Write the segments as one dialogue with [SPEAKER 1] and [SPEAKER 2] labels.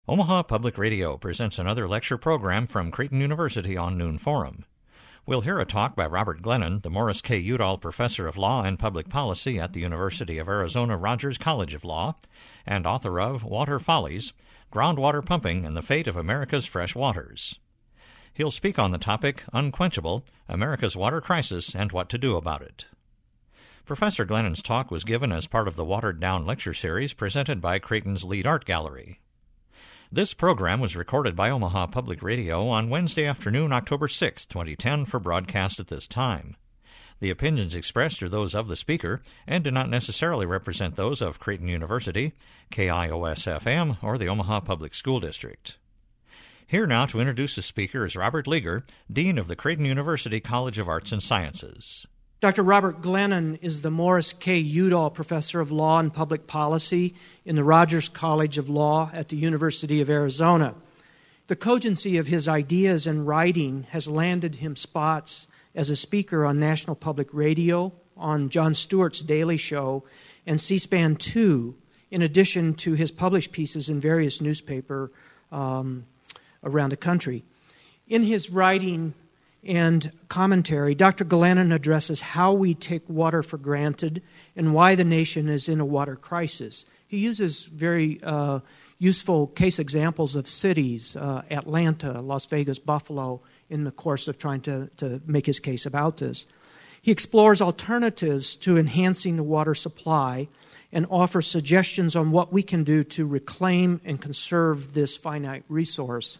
[SPEAKER 1] Omaha Public Radio presents another lecture program from Creighton University on Noon Forum. We'll hear a talk by Robert Glennon, the Morris K. Udall Professor of Law and Public Policy at the University of Arizona Rogers College of Law, and author of Water Follies, Groundwater Pumping and the Fate of America's Fresh Waters. He'll speak on the topic, Unquenchable, America's Water Crisis and What to Do About It. Professor Glennon's talk was given as part of the Watered Down lecture series presented by Creighton's Lead Art Gallery. This program was recorded by Omaha Public Radio on Wednesday afternoon, October 6, 2010, for broadcast at this time. The opinions expressed are those of the speaker and do not necessarily represent those of Creighton University, KIOS-FM, or the Omaha Public School District. Here now to introduce the speaker is Robert Leger, Dean of the Creighton University College of Arts and Sciences.
[SPEAKER 2] Dr. Robert Glennon is the Morris K. Udall Professor of Law and Public Policy in the Rogers College of Law at the University of Arizona. The cogency of his ideas and writing has landed him spots as a speaker on National Public Radio, on Jon Stewart's Daily Show, and C-SPAN 2, in addition to his published pieces in various newspapers around the country. In his writing and commentary, Dr. Glennon addresses how we take water for granted and why the nation is in a water crisis. He uses very useful case examples of cities, Atlanta, Las Vegas, Buffalo, in the course of trying to make his case about this. He explores alternatives to enhancing the water supply and offers suggestions on what we can do to reclaim and conserve this finite resource.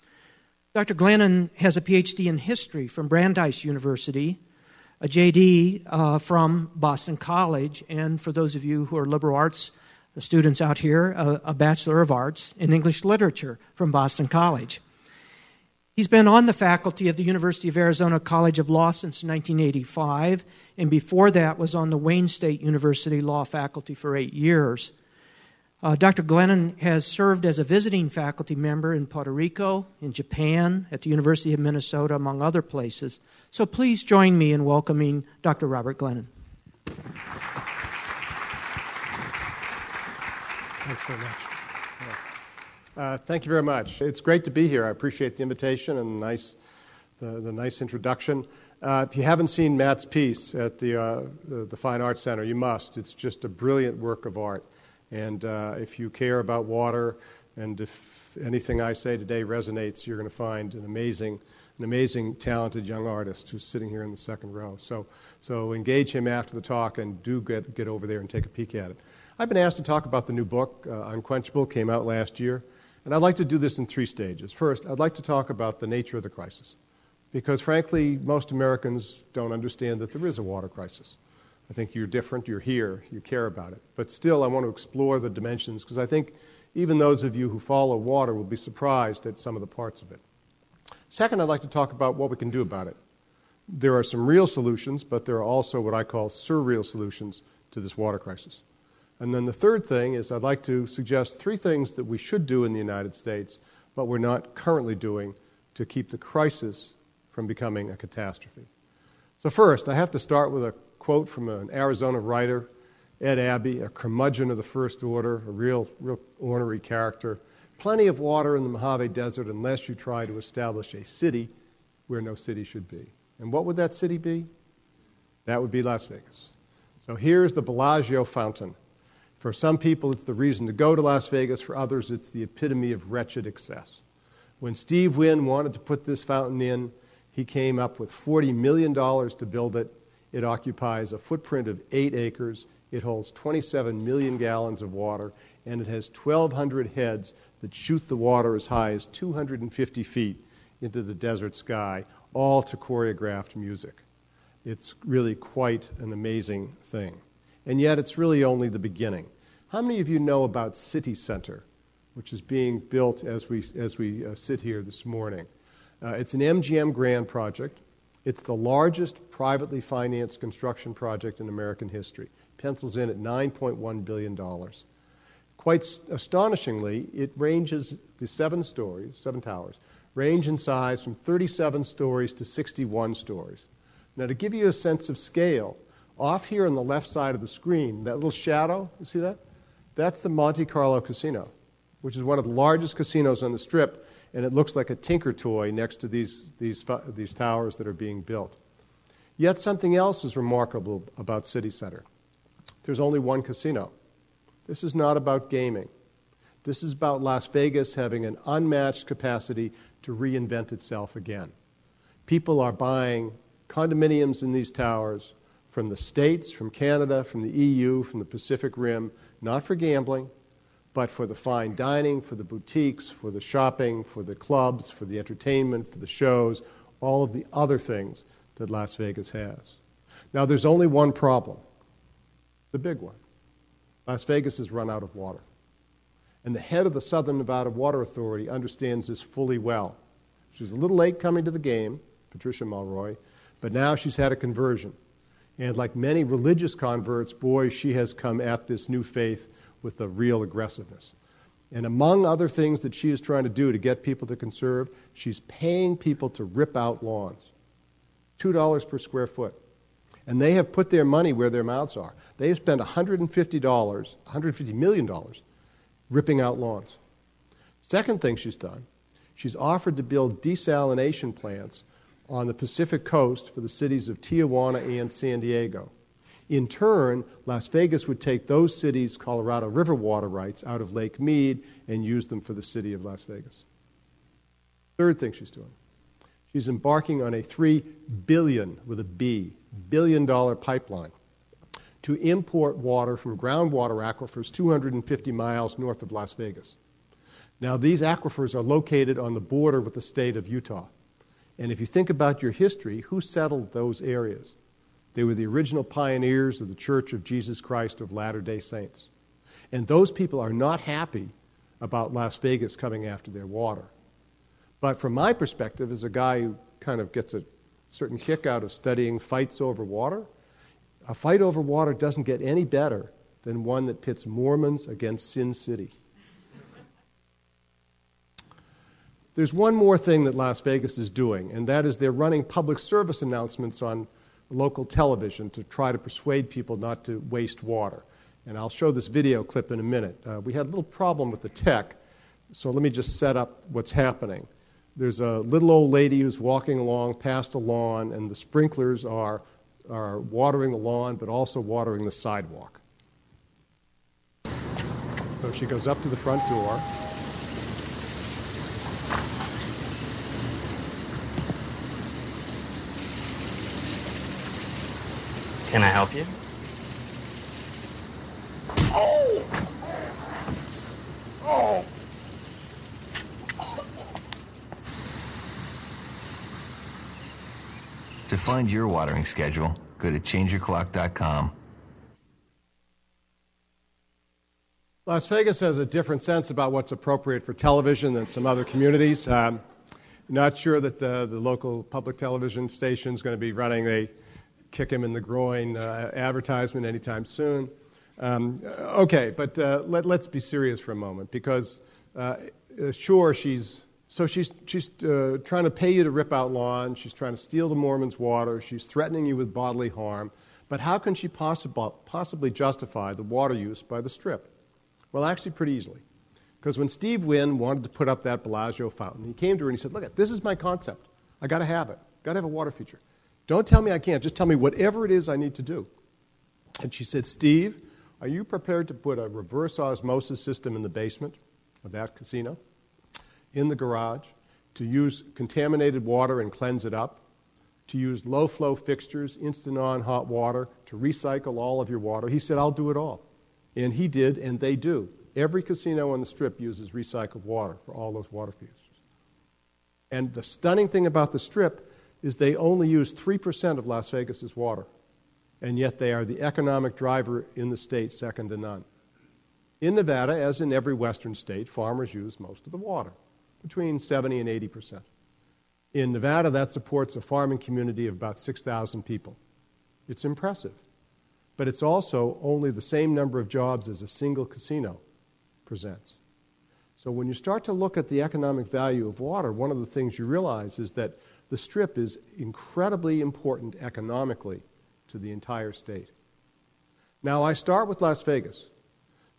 [SPEAKER 2] Dr. Glennon has a Ph.D. in history from Brandeis University, a J.D. From Boston College, and for those of you who are liberal arts students out here, a Bachelor of Arts in English Literature from Boston College. He's been on the faculty of the University of Arizona College of Law since 1985, and before that was on the Wayne State University Law faculty for 8 years. Dr. Glennon has served as a visiting faculty member in Puerto Rico, in Japan, at the University of Minnesota, among other places. So please join me in welcoming Dr. Robert Glennon.
[SPEAKER 3] Thanks very much. Thank you very much. It's great to be here. I appreciate the invitation and the nice introduction. If you haven't seen Matt's piece at the Fine Arts Center, you must. It's just a brilliant work of art. And if you care about water, and if anything I say today resonates, you're going to find an amazing, talented young artist who's sitting here in the second row. So engage him after the talk, and do get over there and take a peek at it. I've been asked to talk about the new book, Unquenchable, came out last year, and I'd like to do this in 3 stages. First, I'd like to talk about the nature of the crisis, because frankly, most Americans don't understand that there is a water crisis. I think you're different, you're here, you care about it. But still, I want to explore the dimensions, because I think even those of you who follow water will be surprised at some of the parts of it. Second, I'd like to talk about what we can do about it. There are some real solutions, but there are also what I call surreal solutions to this water crisis. And then the third thing is I'd like to suggest 3 things that we should do in the United States, but we're not currently doing, to keep the crisis from becoming a catastrophe. So first, I have to start with a quote from an Arizona writer, Ed Abbey, a curmudgeon of the First Order, a real ornery character. Plenty of water in the Mojave Desert unless you try to establish a city where no city should be. And what would that city be? That would be Las Vegas. So here's the Bellagio fountain. For some people, it's the reason to go to Las Vegas. For others, it's the epitome of wretched excess. When Steve Wynn wanted to put this fountain in, he came up with $40 million to build it. It occupies a footprint of 8 acres. It holds 27 million gallons of water, and it has 1,200 heads that shoot the water as high as 250 feet into the desert sky, all to choreographed music. It's really quite an amazing thing. And yet it's really only the beginning. How many of you know about City Center, which is being built as we sit here this morning? It's an MGM Grand project. It's the largest privately financed construction project in American history. Pencils in at $9.1 billion. Quite astonishingly, it ranges, the 7 towers, range in size from 37 stories to 61 stories. Now, to give you a sense of scale, off here on the left side of the screen, that little shadow, you see that? That's the Monte Carlo Casino. which is one of the largest casinos on the Strip, and it looks like a tinker toy next to these towers that are being built. Yet something else is remarkable about City Center. There's only one casino. This is not about gaming. This is about Las Vegas having an unmatched capacity to reinvent itself again. People are buying condominiums in these towers from the States, from Canada, from the EU, from the Pacific Rim, not for gambling, but for the fine dining, for the boutiques, for the shopping, for the clubs, for the entertainment, for the shows, all of the other things that Las Vegas has. Now, there's only one problem. It's a big one. Las Vegas has run out of water. And the head of the Southern Nevada Water Authority understands this fully well. She's a little late coming to the game, Patricia Mulroy, but now she's had a conversion. And like many religious converts, boy, she has come at this new faith with a real aggressiveness. And among other things that she is trying to do to get people to conserve, she's paying people to rip out lawns. $2 per square foot. And they have put their money where their mouths are. They have spent $150 million ripping out lawns. Second thing she's done, she's offered to build desalination plants on the Pacific coast for the cities of Tijuana and San Diego. In turn, Las Vegas would take those cities' Colorado River water rights out of Lake Mead and use them for the city of Las Vegas. Third thing she's doing, she's embarking on a $3 billion, with a B, billion-dollar pipeline to import water from groundwater aquifers 250 miles north of Las Vegas. Now, these aquifers are located on the border with the state of Utah. And if you think about your history, who settled those areas? They were the original pioneers of the Church of Jesus Christ of Latter-day Saints. And those people are not happy about Las Vegas coming after their water. But from my perspective, as a guy who kind of gets a certain kick out of studying fights over water, a fight over water doesn't get any better than one that pits Mormons against Sin City. There's one more thing that Las Vegas is doing, and that is they're running public service announcements on local television to try to persuade people not to waste water. And I'll show this video clip in a minute. We had a little problem with the tech, so let me just set up what's happening. There's a little old lady who's walking along past a lawn, and the sprinklers are watering the lawn, but also watering the sidewalk. So she goes up to the front door.
[SPEAKER 4] Can I help you?
[SPEAKER 5] Oh! Oh!
[SPEAKER 6] To find your watering schedule, go to changeyourclock.com.
[SPEAKER 3] Las Vegas has a different sense about what's appropriate for television than some other communities. Not sure that the local public television station is going to be running a kick him in the groin advertisement anytime soon. But let's be serious for a moment, because sure, she's trying to pay you to rip out lawns. She's trying to steal the Mormons' water. She's threatening you with bodily harm. But how can she possibly justify the water use by the Strip? Well, actually, pretty easily. Because when Steve Wynn wanted to put up that Bellagio fountain, he came to her and he said, "Look, this is my concept. I got to have it. Got to have a water feature. Don't tell me I can't. Just tell me whatever it is I need to do." And she said, "Steve, are you prepared to put a reverse osmosis system in the basement of that casino, in the garage, to use contaminated water and cleanse it up, to use low-flow fixtures, instant-on hot water, to recycle all of your water?" He said, "I'll do it all." And he did, and they do. Every casino on the Strip uses recycled water for all those water features. And the stunning thing about the Strip is they only use 3% of Las Vegas's water, and yet they are the economic driver in the state, second to none. In Nevada, as in every western state, farmers use most of the water, between 70 and 80%. In Nevada, that supports a farming community of about 6,000 people. It's impressive, but it's also only the same number of jobs as a single casino presents. So when you start to look at the economic value of water, one of the things you realize is that the Strip is incredibly important economically to the entire state. Now, I start with Las Vegas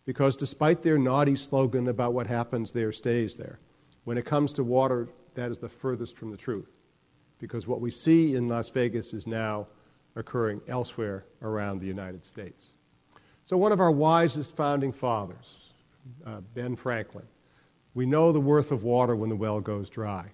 [SPEAKER 3] because despite their naughty slogan about what happens there stays there, when it comes to water, that is the furthest from the truth. Because what we see in Las Vegas is now occurring elsewhere around the United States. So one of our wisest founding fathers, Ben Franklin, we know the worth of water when the well goes dry.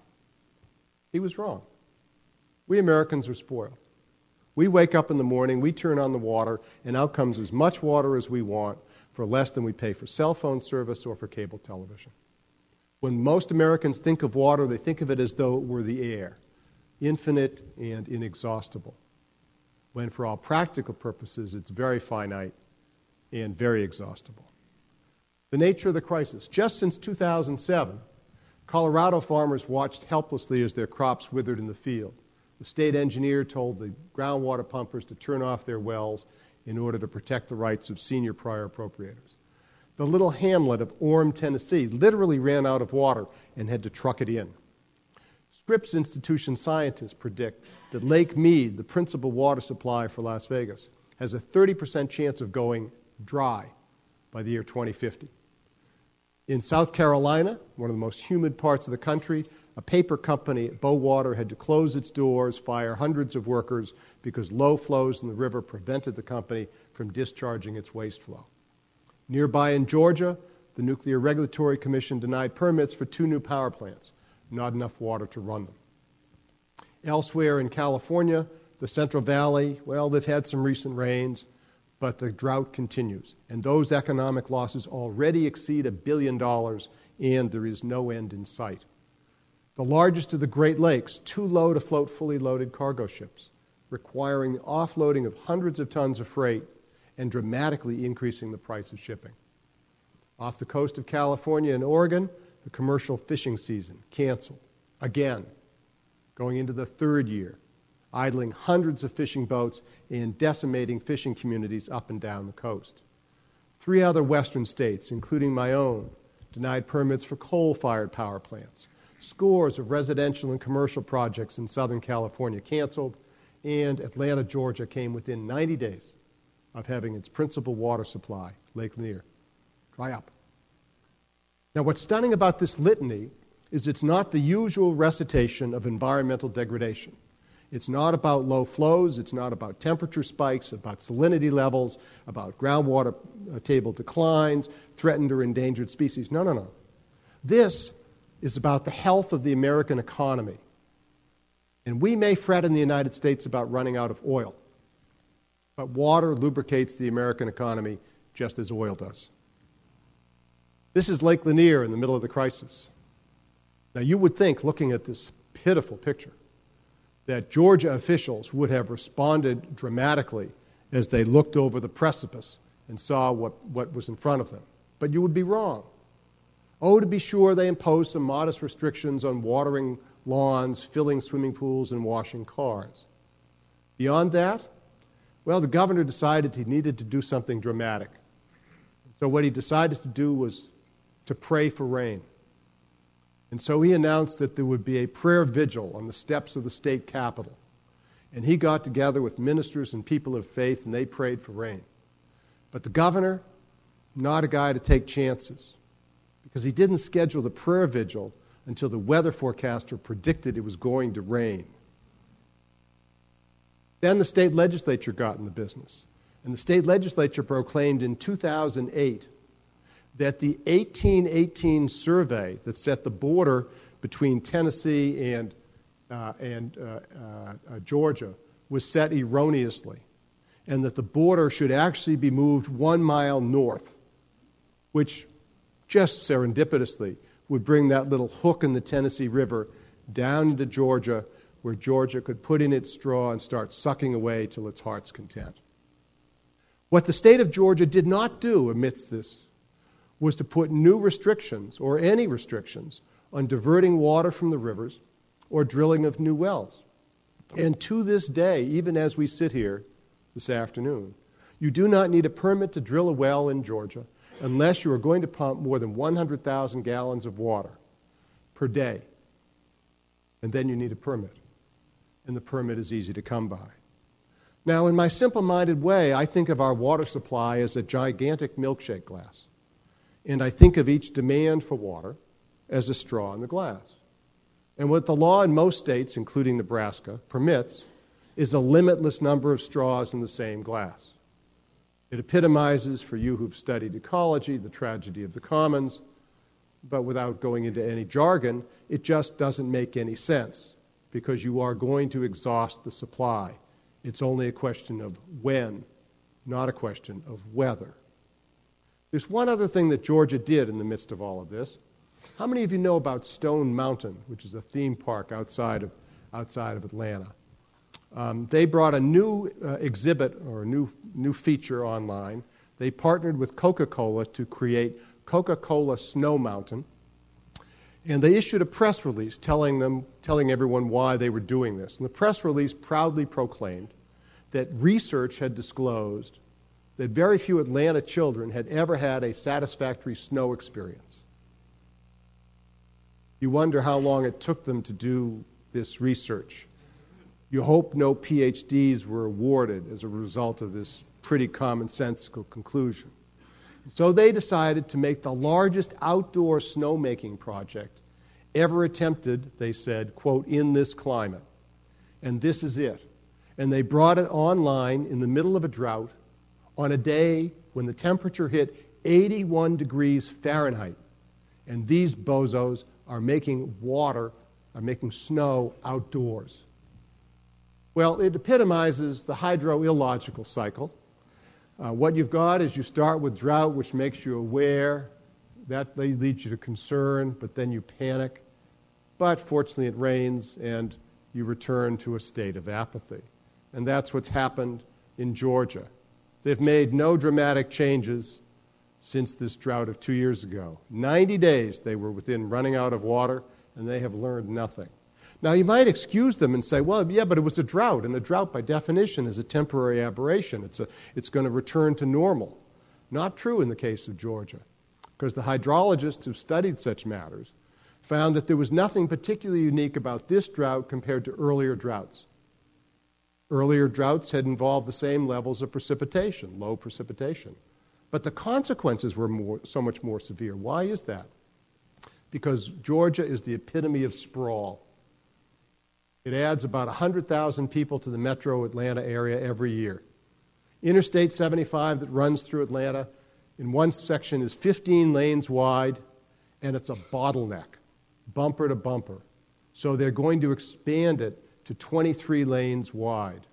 [SPEAKER 3] He was wrong. We Americans are spoiled. We wake up in the morning, we turn on the water, and out comes as much water as we want for less than we pay for cell phone service or for cable television. When most Americans think of water, they think of it as though it were the air, infinite and inexhaustible, when for all practical purposes it's very finite and very exhaustible. The nature of the crisis. Just since 2007, Colorado farmers watched helplessly as their crops withered in the field. The state engineer told the groundwater pumpers to turn off their wells in order to protect the rights of senior prior appropriators. The little hamlet of Orem, Tennessee, literally ran out of water and had to truck it in. Scripps Institution scientists predict that Lake Mead, the principal water supply for Las Vegas, has a 30% chance of going dry by the year 2050. In South Carolina, one of the most humid parts of the country, a paper company at Bowater had to close its doors, fire hundreds of workers because low flows in the river prevented the company from discharging its waste flow. Nearby in Georgia, the Nuclear Regulatory Commission denied permits for 2 new power plants, not enough water to run them. Elsewhere in California, the Central Valley, well, they've had some recent rains, but the drought continues, and those economic losses already exceed $1 billion, and there is no end in sight. The largest of the Great Lakes, too low to float fully loaded cargo ships, requiring the offloading of hundreds of tons of freight and dramatically increasing the price of shipping. Off the coast of California and Oregon, the commercial fishing season canceled, again, going into the 3rd year, idling hundreds of fishing boats and decimating fishing communities up and down the coast. 3 other western states, including my own, denied permits for coal-fired power plants. Scores of residential and commercial projects in Southern California canceled, and Atlanta, Georgia came within 90 days of having its principal water supply, Lake Lanier, dry up. Now, what's stunning about this litany is it's not the usual recitation of environmental degradation. It's not about low flows, it's not about temperature spikes, about salinity levels, about groundwater table declines, threatened or endangered species. No. This is about the health of the American economy. And we may fret in the United States about running out of oil, but water lubricates the American economy just as oil does. This is Lake Lanier in the middle of the crisis. Now, you would think, looking at this pitiful picture, that Georgia officials would have responded dramatically as they looked over the precipice and saw what was in front of them. But you would be wrong. Oh, to be sure, they imposed some modest restrictions on watering lawns, filling swimming pools, and washing cars. Beyond that, well, the governor decided he needed to do something dramatic. So what he decided to do was to pray for rain. And so he announced that there would be a prayer vigil on the steps of the state capitol. And he got together with ministers and people of faith, and they prayed for rain. But the governor, not a guy to take chances, because he didn't schedule the prayer vigil until the weather forecaster predicted it was going to rain. Then the state legislature got in the business. And the state legislature proclaimed in 2008 that the 1818 survey that set the border between Tennessee and Georgia was set erroneously, and that the border should actually be moved 1 mile north, which just serendipitously would bring that little hook in the Tennessee River down into Georgia, where Georgia could put in its straw and start sucking away till its heart's content. What the state of Georgia did not do amidst this was to put new restrictions, or any restrictions, on diverting water from the rivers or drilling of new wells. And to this day, even as we sit here this afternoon, you do not need a permit to drill a well in Georgia unless you are going to pump more than 100,000 gallons of water per day. And then you need a permit. And the permit is easy to come by. Now, in my simple-minded way, I think of our water supply as a gigantic milkshake glass. And I think of each demand for water as a straw in the glass. And what the law in most states, including Nebraska, permits is a limitless number of straws in the same glass. It epitomizes, for you who've studied ecology, the tragedy of the commons, but without going into any jargon, it just doesn't make any sense because you are going to exhaust the supply. It's only a question of when, not a question of whether. There's one other thing that Georgia did in the midst of all of this. How many of you know about Stone Mountain, which is a theme park outside of Atlanta? They brought a new exhibit or a new feature online. They partnered with Coca-Cola to create Coca-Cola Snow Mountain, and they issued a press release telling everyone why they were doing this. And the press release proudly proclaimed that research had disclosed that very few Atlanta children had ever had a satisfactory snow experience. You wonder how long it took them to do this research. You hope no PhDs were awarded as a result of this pretty commonsensical conclusion. So they decided to make the largest outdoor snowmaking project ever attempted, they said, quote, in this climate. And this is it. And they brought it online in the middle of a drought on a day when the temperature hit 81 degrees Fahrenheit. And these bozos are making snow outdoors. Well, it epitomizes the hydro-illogical cycle. What you've got is you start with drought, which makes you aware. That leads you to concern, but then you panic. But fortunately it rains, and you return to a state of apathy. And that's what's happened in Georgia. They've made no dramatic changes since this drought of 2 years ago. 90 days they were within running out of water, and they have learned nothing. Now, you might excuse them and say, well, yeah, but it was a drought, and a drought by definition is a temporary aberration. It's going to return to normal. Not true in the case of Georgia, because the hydrologists who studied such matters found that there was nothing particularly unique about this drought compared to earlier droughts. Earlier droughts had involved the same levels of precipitation, low precipitation. But the consequences were so much more severe. Why is that? Because Georgia is the epitome of sprawl. It adds about 100,000 people to the metro Atlanta area every year. Interstate 75 that runs through Atlanta, in one section is 15 lanes wide, and it's a bottleneck, bumper to bumper. So they're going to expand it to 23 lanes wide.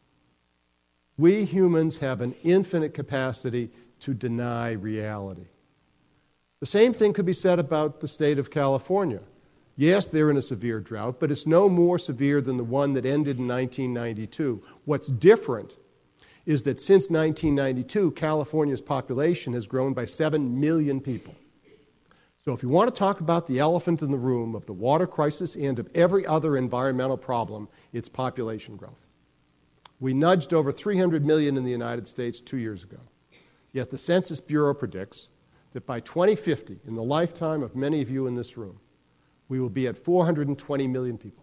[SPEAKER 3] We humans have an infinite capacity to deny reality. The same thing could be said about the state of California. Yes, they're in a severe drought, but it's no more severe than the one that ended in 1992. What's different is that since 1992, California's population has grown by 7 million people. So if you want to talk about the elephant in the room of the water crisis and of every other environmental problem, it's population growth. We nudged over 300 million in the United States 2 years ago. Yet the Census Bureau predicts that by 2050, in the lifetime of many of you in this room, we will be at 420 million people.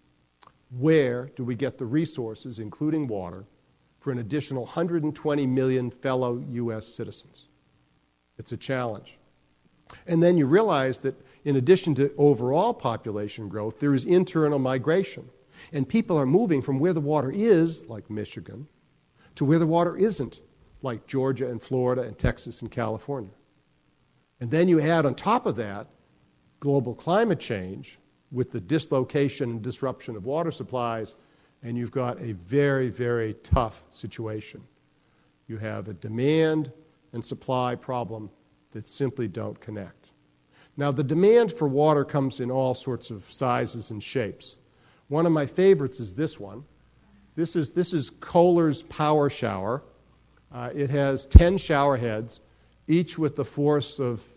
[SPEAKER 3] Where do we get the resources, including water, for an additional 120 million fellow U.S. citizens? It's a challenge. And then you realize that in addition to overall population growth, there is internal migration. And people are moving from where the water is, like Michigan, to where the water isn't, like Georgia and Florida and Texas and California. And then you add on top of that global climate change with the dislocation and disruption of water supplies, and you've got a very, very tough situation. You have a demand and supply problem that simply don't connect. Now, the demand for water comes in all sorts of sizes and shapes. One of my favorites is this one. This is Kohler's Power Shower. It has 10 shower heads, each with the force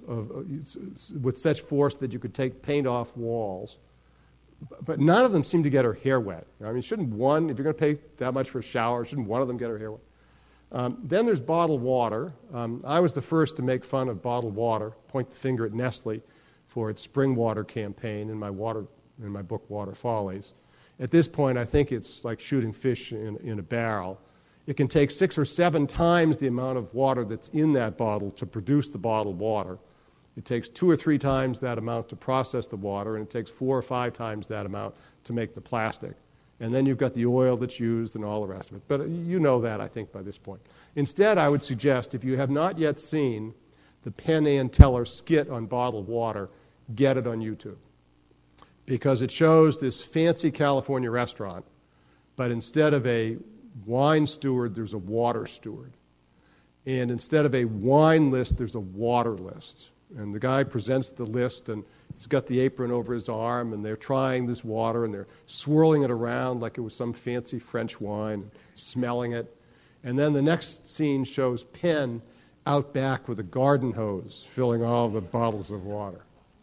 [SPEAKER 3] with such force that you could take paint off walls. But none of them seem to get her hair wet. I mean, shouldn't one, if you're going to pay that much for a shower, shouldn't one of them get her hair wet? Then there's bottled water. I was the first to make fun of bottled water, point the finger at Nestle for its spring water campaign in my book, Water Follies. At this point, I think it's like shooting fish in a barrel. It can take 6 or 7 times the amount of water that's in that bottle to produce the bottled water. It takes 2 or 3 times that amount to process the water, and it takes 4 or 5 times that amount to make the plastic. And then you've got the oil that's used and all the rest of it. But you know that, I think, by this point. Instead, I would suggest, if you have not yet seen the Penn Ann Teller skit on bottled water, get it on YouTube. Because it shows this fancy California restaurant, but instead of a wine steward, there's a water steward. And instead of a wine list, there's a water list. And the guy presents the list, and he's got the apron over his arm, and they're trying this water, and they're swirling it around like it was some fancy French wine, smelling it. And then the next scene shows Penn out back with a garden hose filling all the bottles of water.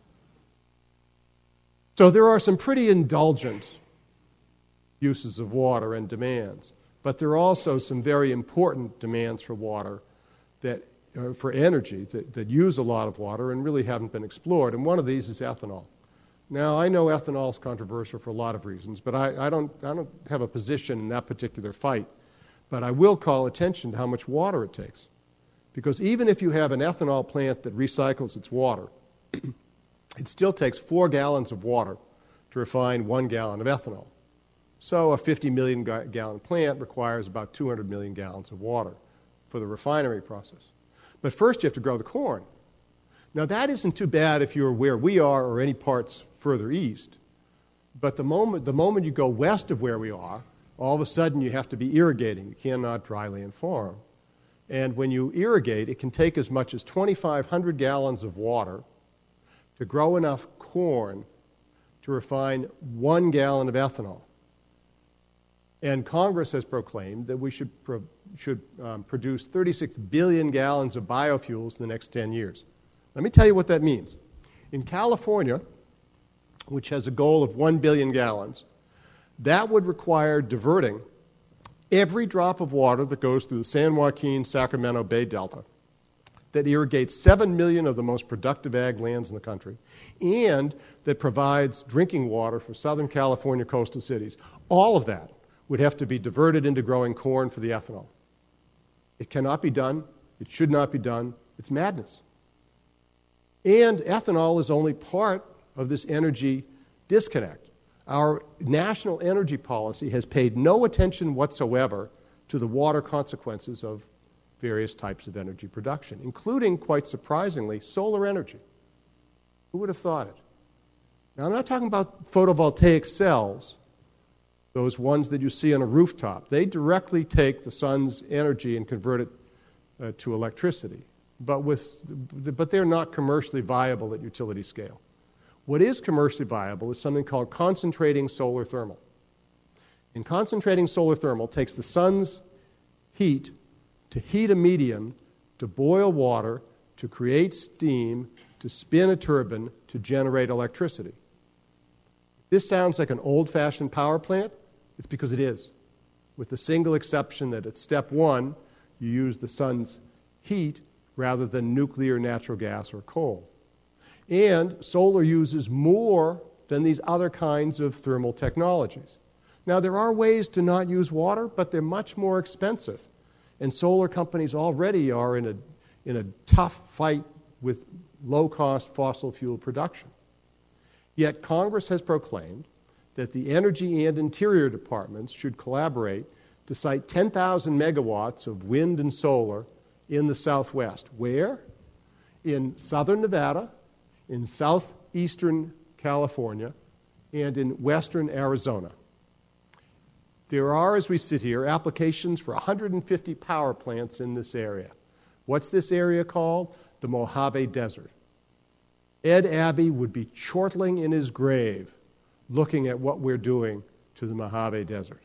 [SPEAKER 3] So there are some pretty indulgent uses of water and demands, but there are also some very important demands for water for energy that use a lot of water and really haven't been explored. And one of these is ethanol. Now, I know ethanol is controversial for a lot of reasons, but I don't have a position in that particular fight. But I will call attention to how much water it takes. Because even if you have an ethanol plant that recycles its water, it still takes 4 gallons of water to refine 1 gallon of ethanol. So a 50 million gallon plant requires about 200 million gallons of water for the refinery process. But first you have to grow the corn. Now that isn't too bad if you're where we are or any parts further east. But the moment you go west of where we are, all of a sudden you have to be irrigating. You cannot dry land farm. And when you irrigate, it can take as much as 2,500 gallons of water to grow enough corn to refine 1 gallon of ethanol. And Congress has proclaimed that we should produce 36 billion gallons of biofuels in the next 10 years. Let me tell you what that means. In California, which has a goal of 1 billion gallons, that would require diverting every drop of water that goes through the San Joaquin-Sacramento Bay Delta that irrigates 7 million of the most productive ag lands in the country, and that provides drinking water for Southern California coastal cities. All of that would have to be diverted into growing corn for the ethanol. It cannot be done. It should not be done. It's madness. And ethanol is only part of this energy disconnect. Our national energy policy has paid no attention whatsoever to the water consequences of various types of energy production, including, quite surprisingly, solar energy. Who would have thought it? Now, I'm not talking about photovoltaic cells, those ones that you see on a rooftop. They directly take the sun's energy and convert it to electricity, but they're not commercially viable at utility scale. What is commercially viable is something called concentrating solar thermal. And concentrating solar thermal takes the sun's heat to heat a medium, to boil water, to create steam, to spin a turbine, to generate electricity. This sounds like an old-fashioned power plant. It's because it is, with the single exception that at step 1, you use the sun's heat rather than nuclear, natural gas, or coal. And solar uses more than these other kinds of thermal technologies. Now, there are ways to not use water, but they're much more expensive. And solar companies already are in a tough fight with low-cost fossil fuel production. Yet Congress has proclaimed that the Energy and Interior Departments should collaborate to site 10,000 megawatts of wind and solar in the Southwest. Where? In southern Nevada, in southeastern California, and in western Arizona. There are, as we sit here, applications for 150 power plants in this area. What's this area called? The Mojave Desert. Ed Abbey would be chortling in his grave looking at what we're doing to the Mojave Desert.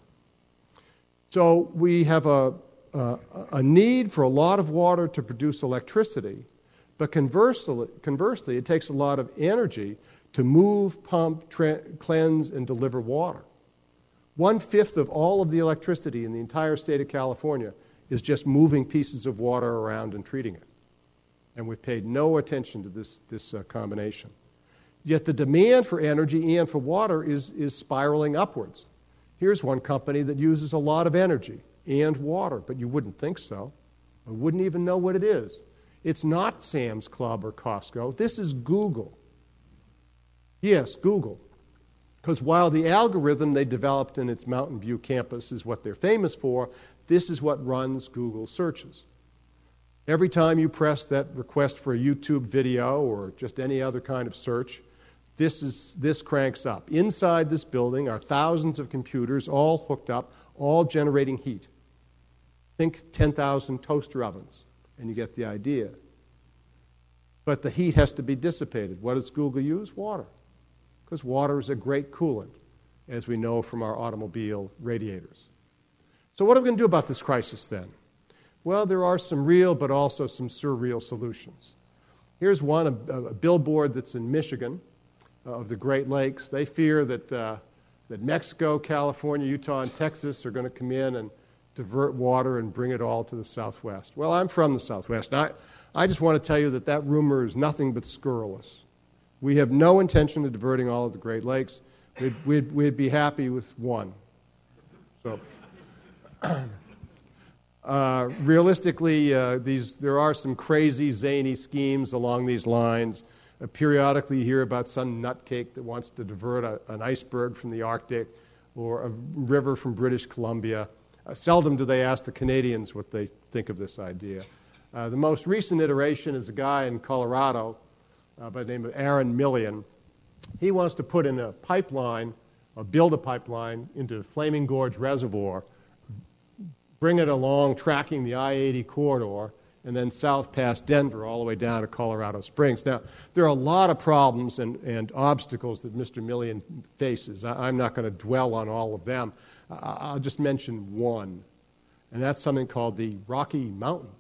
[SPEAKER 3] So we have a need for a lot of water to produce electricity, but conversely, it takes a lot of energy to move, pump, cleanse, and deliver water. 1/5 of all of the electricity in the entire state of California is just moving pieces of water around and treating it. And we've paid no attention to this combination. Yet the demand for energy and for water is spiraling upwards. Here's one company that uses a lot of energy and water, but you wouldn't think so. I wouldn't even know what it is. It's not Sam's Club or Costco. This is Google. Yes, Google. Because while the algorithm they developed in its Mountain View campus is what they're famous for, this is what runs Google searches. Every time you press that request for a YouTube video or just any other kind of search, this cranks up. Inside this building are thousands of computers, all hooked up, all generating heat. Think 10,000 toaster ovens, and you get the idea. But the heat has to be dissipated. What does Google use? Water. Because water is a great coolant, as we know from our automobile radiators. So what are we going to do about this crisis then? Well, there are some real but also some surreal solutions. Here's one, a billboard that's in Michigan of the Great Lakes. They fear that Mexico, California, Utah, and Texas are going to come in and divert water and bring it all to the Southwest. Well, I'm from the Southwest. I just want to tell you that rumor is nothing but scurrilous. We have no intention of diverting all of the Great Lakes. We'd be happy with one. So, realistically, there are some crazy, zany schemes along these lines. Periodically, you hear about some nutcake that wants to divert an iceberg from the Arctic or a river from British Columbia. Seldom do they ask the Canadians what they think of this idea. The most recent iteration is a guy in Colorado by the name of Aaron Millian. He wants to put in a pipeline, or build a pipeline into Flaming Gorge Reservoir, bring it along, tracking the I-80 corridor, and then south past Denver all the way down to Colorado Springs. Now, there are a lot of problems and obstacles that Mr. Millian faces. I'm not going to dwell on all of them. I'll just mention one, and that's something called the Rocky Mountains.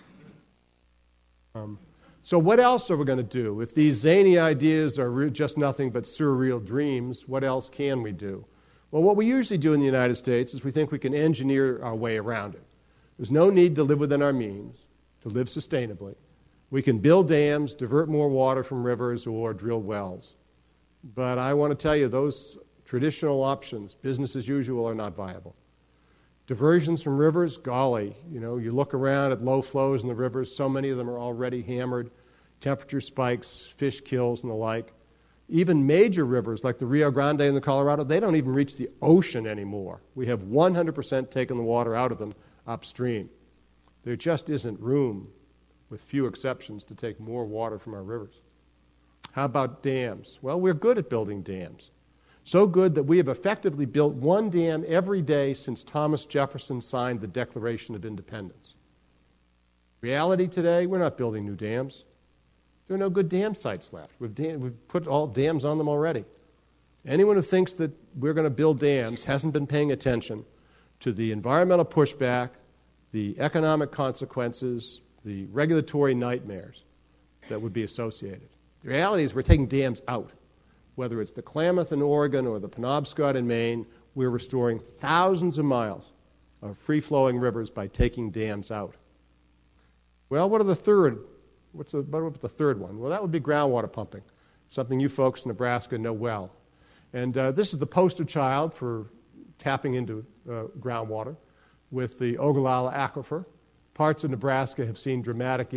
[SPEAKER 3] So what else are we going to do? If these zany ideas are just nothing but surreal dreams, what else can we do? Well, what we usually do in the United States is we think we can engineer our way around it. There's no need to live within our means, to live sustainably. We can build dams, divert more water from rivers, or drill wells. But I want to tell you, those traditional options, business as usual, are not viable. Diversions from rivers, golly, you look around at low flows in the rivers, so many of them are already hammered, temperature spikes, fish kills, and the like. Even major rivers like the Rio Grande and the Colorado, they don't even reach the ocean anymore. We have 100% taken the water out of them upstream. There just isn't room, with few exceptions, to take more water from our rivers. How about dams? Well, we're good at building dams. So good that we have effectively built one dam every day since Thomas Jefferson signed the Declaration of Independence. Reality today, we're not building new dams. There are no good dam sites left. We've put all dams on them already. Anyone who thinks that we're going to build dams hasn't been paying attention to the environmental pushback, the economic consequences, the regulatory nightmares that would be associated. The reality is we're taking dams out. Whether it's the Klamath in Oregon or the Penobscot in Maine, we're restoring thousands of miles of free-flowing rivers by taking dams out. Well, what's the third one? Well, that would be groundwater pumping, something you folks in Nebraska know well. And this is the poster child for tapping into groundwater with the Ogallala Aquifer. Parts of Nebraska have seen dramatic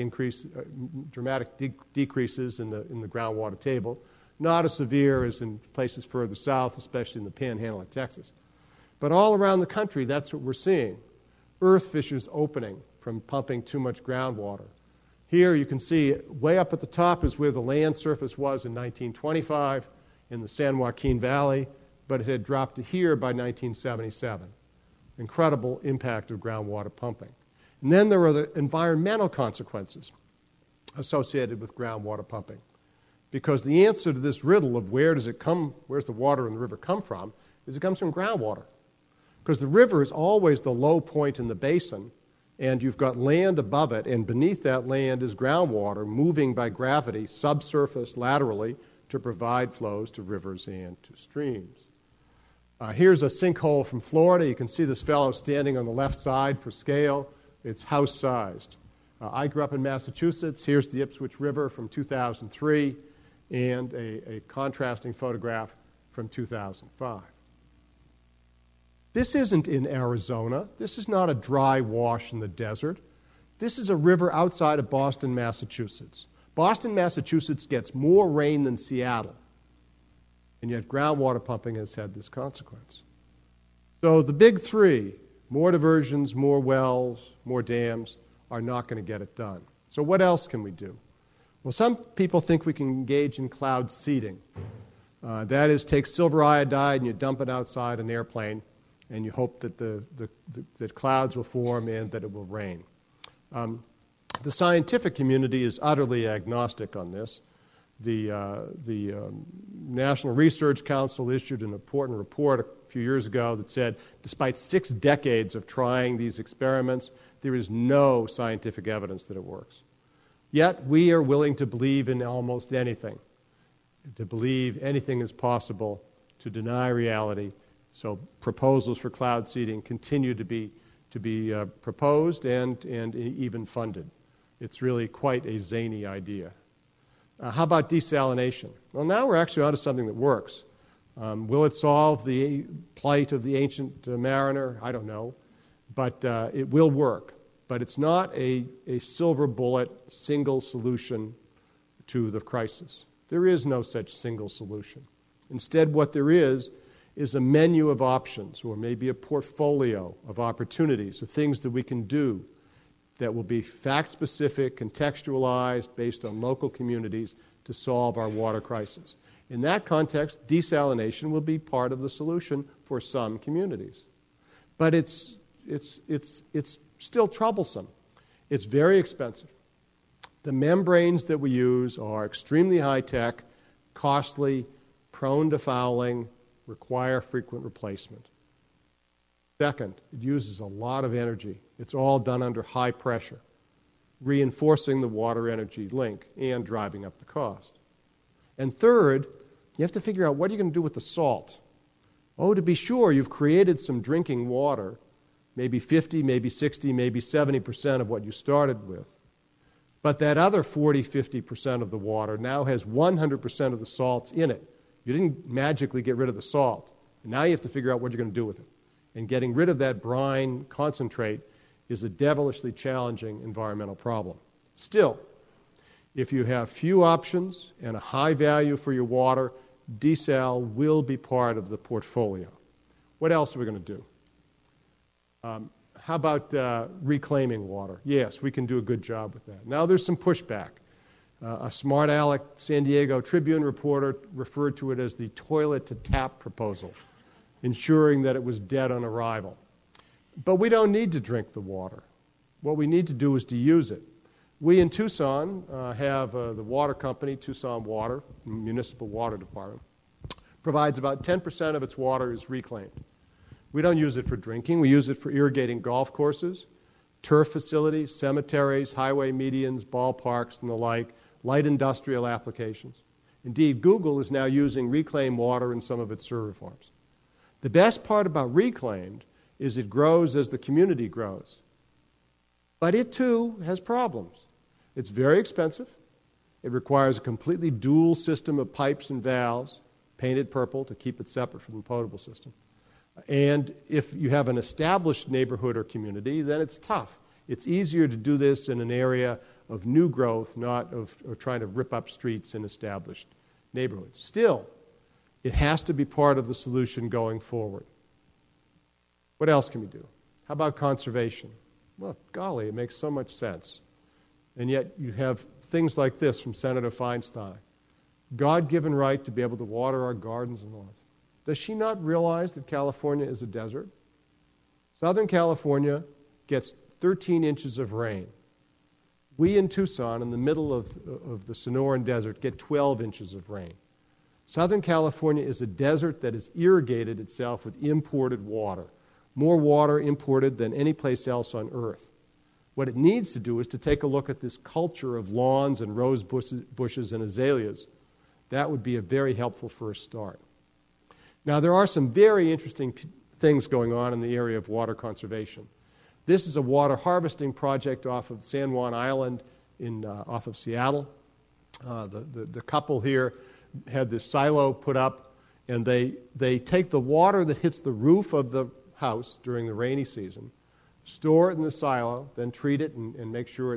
[SPEAKER 3] decreases in the groundwater table. Not as severe as in places further south, especially in the panhandle of Texas. But all around the country, that's what we're seeing. Earth fissures opening from pumping too much groundwater. Here you can see way up at the top is where the land surface was in 1925 in the San Joaquin Valley, but it had dropped to here by 1977. Incredible impact of groundwater pumping. And then there are the environmental consequences associated with groundwater pumping. Because the answer to this riddle of where's the water in the river come from, is it comes from groundwater. Because the river is always the low point in the basin, and you've got land above it, and beneath that land is groundwater moving by gravity subsurface laterally to provide flows to rivers and to streams. Here's a sinkhole from Florida. You can see this fellow standing on the left side for scale. It's house-sized. I grew up in Massachusetts. Here's the Ipswich River from 2003. And a contrasting photograph from 2005. This isn't in Arizona. This is not a dry wash in the desert. This is a river outside of Boston, Massachusetts. Boston, Massachusetts gets more rain than Seattle, and yet groundwater pumping has had this consequence. So the big three, more diversions, more wells, more dams, are not going to get it done. So what else can we do? Well, some people think we can engage in cloud seeding. That is, take silver iodide and you dump it outside an airplane, and you hope that that clouds will form and that it will rain. The scientific community is utterly agnostic on this. The National Research Council issued an important report a few years ago that said, despite 6 decades of trying these experiments, there is no scientific evidence that it works. Yet we are willing to believe in almost anything, to believe anything is possible, to deny reality. So proposals for cloud seeding continue to be proposed and even funded. It's really quite a zany idea. How about desalination? Well, now we're actually onto something that works. Will it solve the plight of the ancient mariner? I don't know. But it will work. But it's not a silver bullet, single solution to the crisis. There is no such single solution. Instead, what there is a menu of options, or maybe a portfolio of opportunities, of things that we can do that will be fact-specific, contextualized, based on local communities to solve our water crisis. In that context, desalination will be part of the solution for some communities. But it's still troublesome. It's very expensive. The membranes that we use are extremely high-tech, costly, prone to fouling, require frequent replacement. Second, it uses a lot of energy. It's all done under high pressure, reinforcing the water-energy link and driving up the cost. And third, you have to figure out what are you going to do with the salt. Oh, to be sure, you've created some drinking water, maybe 50, maybe 60, maybe 70% of what you started with. But that other 40, 50% of the water now has 100% of the salts in it. You didn't magically get rid of the salt. Now you have to figure out what you're going to do with it. And getting rid of that brine concentrate is a devilishly challenging environmental problem. Still, if you have few options and a high value for your water, desal will be part of the portfolio. What else are we going to do? How about reclaiming water? Yes, we can do a good job with that. Now there's some pushback. A smart aleck San Diego Tribune reporter referred to it as the toilet-to-tap proposal, ensuring that it was dead on arrival. But we don't need to drink the water. What we need to do is to use it. We in Tucson have the water company, Tucson Water, municipal water department, provides about 10% of its water is reclaimed. We don't use it for drinking. We use it for irrigating golf courses, turf facilities, cemeteries, highway medians, ballparks, and the like, light industrial applications. Indeed, Google is now using reclaimed water in some of its server farms. The best part about reclaimed is it grows as the community grows. But it, too, has problems. It's very expensive. It requires a completely dual system of pipes and valves, painted purple to keep it separate from the potable system. And if you have an established neighborhood or community, then it's tough. It's easier to do this in an area of new growth, not of trying to rip up streets in established neighborhoods. Still, it has to be part of the solution going forward. What else can we do? How about conservation? Well, golly, it makes so much sense. And yet you have things like this from Senator Feinstein. God-given right to be able to water our gardens and lawns. Does she not realize that California is a desert? Southern California gets 13 inches of rain. We in Tucson, in the middle of the Sonoran Desert, get 12 inches of rain. Southern California is a desert that has irrigated itself with imported water, more water imported than any place else on Earth. What it needs to do is to take a look at this culture of lawns and rose bushes and azaleas. That would be a very helpful first start. Now, there are some very interesting things going on in the area of water conservation. This is a water harvesting project off of San Juan Island off of Seattle. The couple here had this silo put up, and they take the water that hits the roof of the house during the rainy season, store it in the silo, then treat it and make sure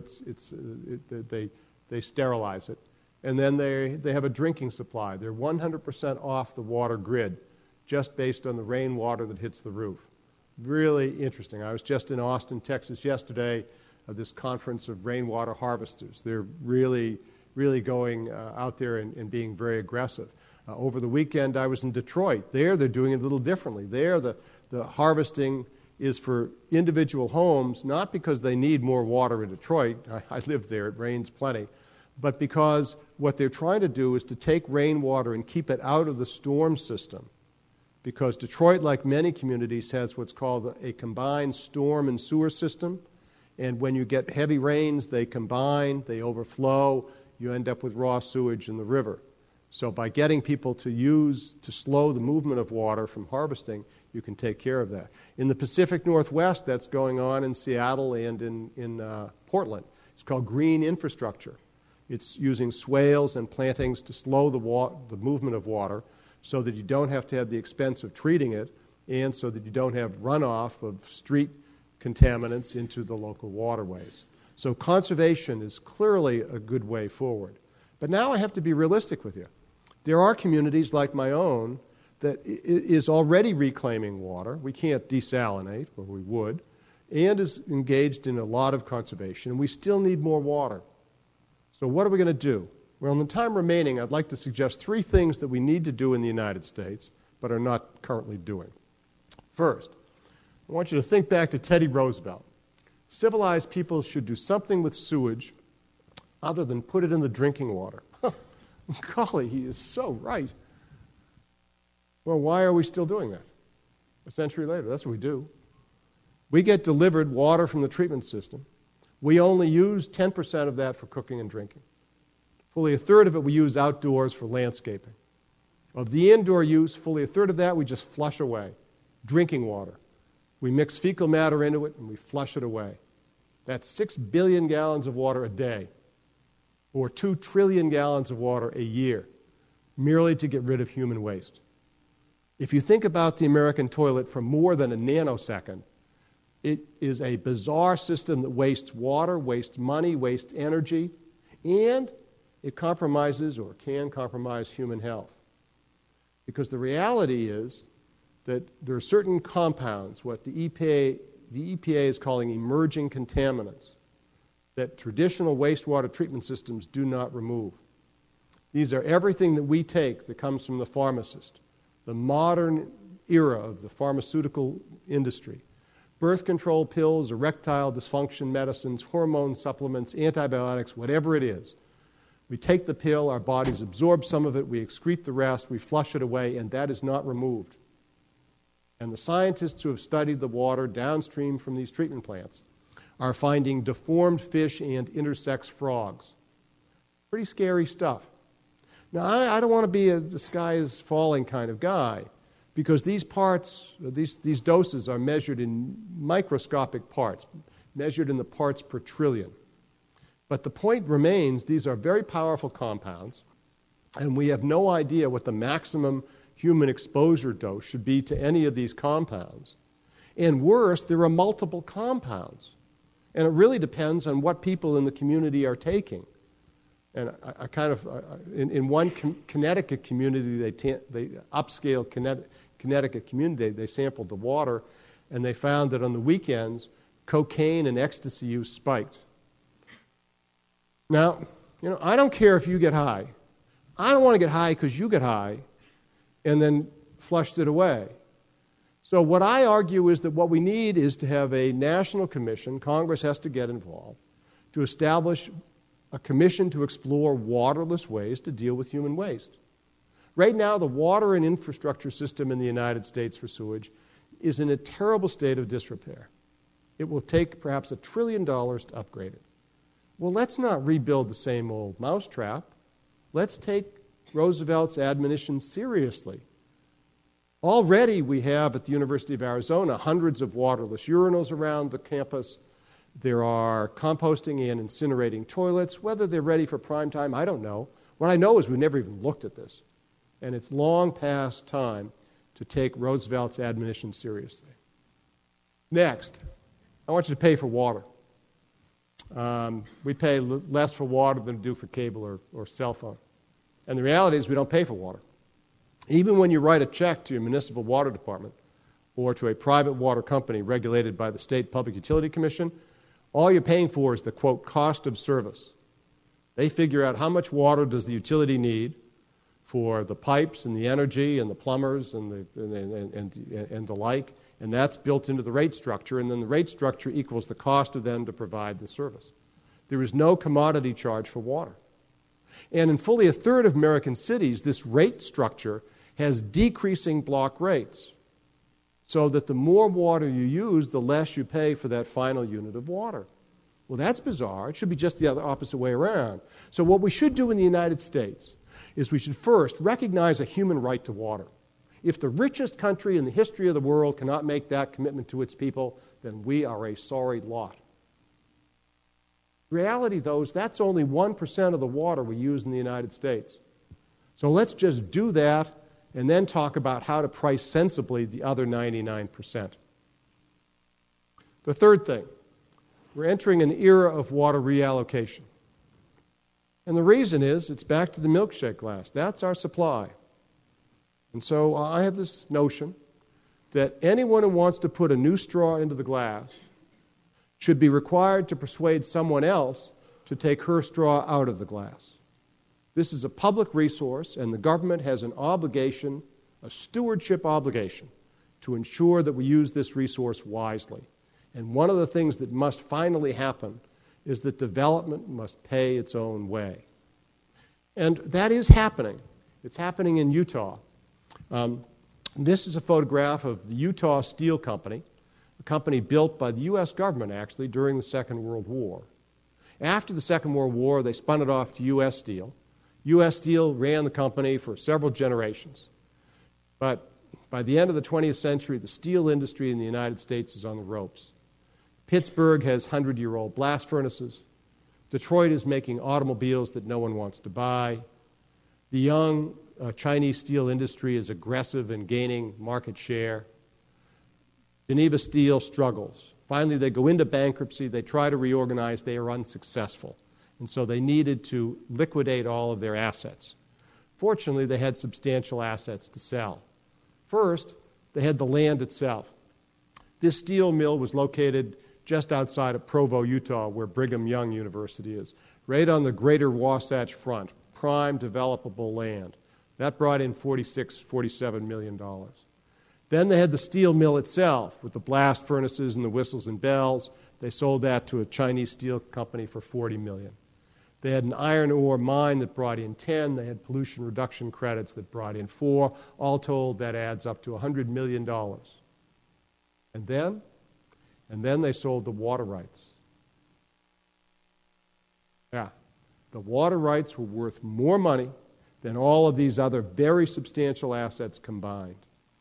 [SPEAKER 3] they sterilize it. And then they have a drinking supply. They're 100% off the water grid just based on the rainwater that hits the roof. Really interesting. I was just in Austin, Texas yesterday at this conference of rainwater harvesters. They're really going out there and being very aggressive. Over the weekend, I was in Detroit. They're doing it a little differently. There, the harvesting is for individual homes, not because they need more water in Detroit. I live there. It rains plenty. But because what they're trying to do is to take rainwater and keep it out of the storm system. Because Detroit, like many communities, has what's called a combined storm and sewer system. And when you get heavy rains, they combine, they overflow, you end up with raw sewage in the river. So by getting people to slow the movement of water from harvesting, you can take care of that. In the Pacific Northwest, that's going on in Seattle and in Portland. It's called green infrastructure. It's using swales and plantings to slow the movement of water so that you don't have to have the expense of treating it and so that you don't have runoff of street contaminants into the local waterways. So conservation is clearly a good way forward. But now I have to be realistic with you. There are communities like my own that is already reclaiming water. We can't desalinate, or we would, and is engaged in a lot of conservation, and we still need more water. So what are we going to do? Well, in the time remaining, I'd like to suggest 3 things that we need to do in the United States, but are not currently doing. First, I want you to think back to Teddy Roosevelt. Civilized people should do something with sewage other than put it in the drinking water. Golly, he is so right. Well, why are we still doing that? A century later, that's what we do. We get delivered water from the treatment system. We only use 10% of that for cooking and drinking. Fully a third of it we use outdoors for landscaping. Of the indoor use, fully a third of that we just flush away. Drinking water. We mix fecal matter into it and we flush it away. That's 6 billion gallons of water a day, or 2 trillion gallons of water a year, merely to get rid of human waste. If you think about the American toilet for more than a nanosecond, it is a bizarre system that wastes water, wastes money, wastes energy, and it compromises or can compromise human health. Because the reality is that there are certain compounds, what the EPA is calling emerging contaminants, that traditional wastewater treatment systems do not remove. These are everything that we take that comes from the pharmacist, the modern era of the pharmaceutical industry. Birth control pills, erectile dysfunction medicines, hormone supplements, antibiotics, whatever it is. We take the pill, our bodies absorb some of it, we excrete the rest, we flush it away, and that is not removed. And the scientists who have studied the water downstream from these treatment plants are finding deformed fish and intersex frogs. Pretty scary stuff. Now, I don't want to be the sky is falling kind of guy, because these doses are measured in microscopic parts, measured in the parts per trillion. But the point remains, these are very powerful compounds, and we have no idea what the maximum human exposure dose should be to any of these compounds. And worse, there are multiple compounds. And it really depends on what people in the community are taking. And in one Connecticut community, they upscale Connecticut community, they sampled the water, and they found that on the weekends, cocaine and ecstasy use spiked. Now, I don't care if you get high. I don't want to get high because you get high and then flushed it away. So what I argue is that what we need is to have a national commission, Congress has to get involved, to establish a commission to explore waterless ways to deal with human waste. Right now, the water and infrastructure system in the United States for sewage is in a terrible state of disrepair. It will take perhaps $1 trillion to upgrade it. Well, let's not rebuild the same old mousetrap. Let's take Roosevelt's admonition seriously. Already we have at the University of Arizona hundreds of waterless urinals around the campus. There are composting and incinerating toilets. Whether they're ready for prime time, I don't know. What I know is we've never even looked at this. And it's long past time to take Roosevelt's admonition seriously. Next, I want you to pay for water. We pay less for water than we do for cable or cell phone. And the reality is we don't pay for water. Even when you write a check to your municipal water department or to a private water company regulated by the State Public Utility Commission, all you're paying for is the, quote, cost of service. They figure out how much water does the utility need for the pipes and the energy and the plumbers and the like, and that's built into the rate structure, and then the rate structure equals the cost of them to provide the service. There is no commodity charge for water. And in fully a third of American cities, this rate structure has decreasing block rates, so that the more water you use, the less you pay for that final unit of water. Well, that's bizarre. It should be just the other opposite way around. So what we should do in the United States is we should first recognize a human right to water. If the richest country in the history of the world cannot make that commitment to its people, then we are a sorry lot. The reality, though, is that's only 1% of the water we use in the United States. So let's just do that and then talk about how to price sensibly the other 99%. The third thing, we're entering an era of water reallocation. And the reason is, it's back to the milkshake glass. That's our supply. And so I have this notion that anyone who wants to put a new straw into the glass should be required to persuade someone else to take her straw out of the glass. This is a public resource, and the government has an obligation, a stewardship obligation, to ensure that we use this resource wisely. And one of the things that must finally happen is that development must pay its own way. And that is happening. It's happening in Utah. This is a photograph of the Utah Steel Company, a company built by the U.S. government, actually, during the Second World War. After the Second World War, they spun it off to U.S. Steel. U.S. Steel ran the company for several generations. But by the end of the 20th century, the steel industry in the United States is on the ropes. Pittsburgh has 100-year-old blast furnaces. Detroit is making automobiles that no one wants to buy. The young Chinese steel industry is aggressive in gaining market share. Geneva Steel struggles. Finally, they go into bankruptcy. They try to reorganize. They are unsuccessful. And so they needed to liquidate all of their assets. Fortunately, they had substantial assets to sell. First, they had the land itself. This steel mill was located just outside of Provo, Utah, where Brigham Young University is, right on the greater Wasatch Front, prime developable land. That brought in $47 million. Then they had the steel mill itself with the blast furnaces and the whistles and bells. They sold that to a Chinese steel company for $40 million. They had an iron ore mine that brought in 10. They had pollution reduction credits that brought in 4. All told, that adds up to $100 million. And then they sold the water rights. Yeah, the water rights were worth more money than all of these other very substantial assets combined.